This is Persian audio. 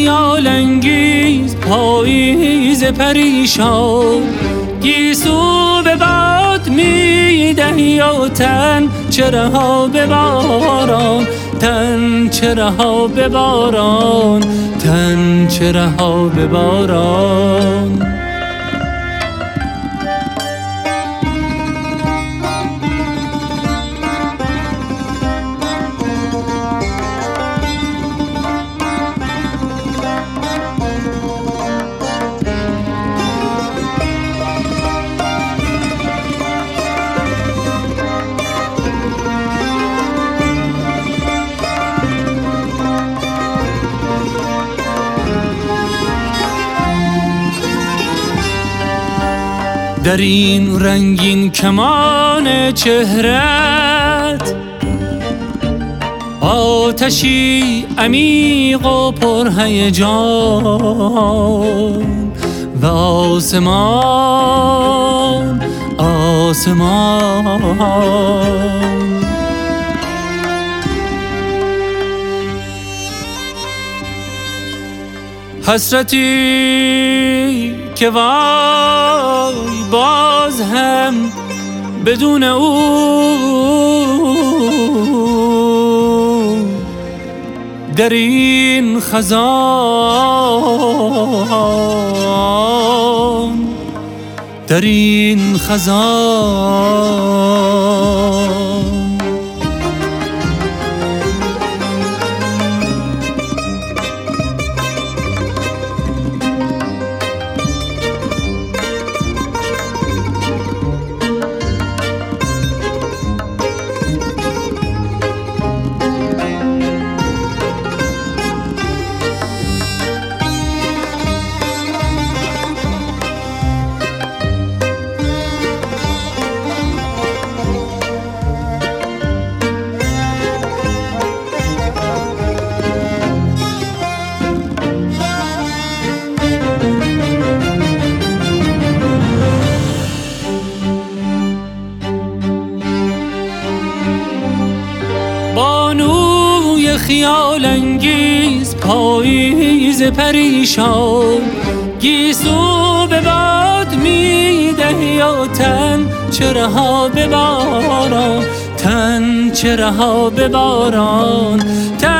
خیال انگیز پاییز پریشان، گیسو به باد میدهی و تن چرا به باران، تن چرا به باران، تن چرا به باران. در این رنگین کمان چهرت آتشی عمیق و پرهیجان و آسمان حسرتی که وای باز هم بدون او در این خزان، در این خزان. بانوی خیال انگیز پاییز پریشان، گیسو به باد میدهی و تن چرا به باران، تن چرا به باران،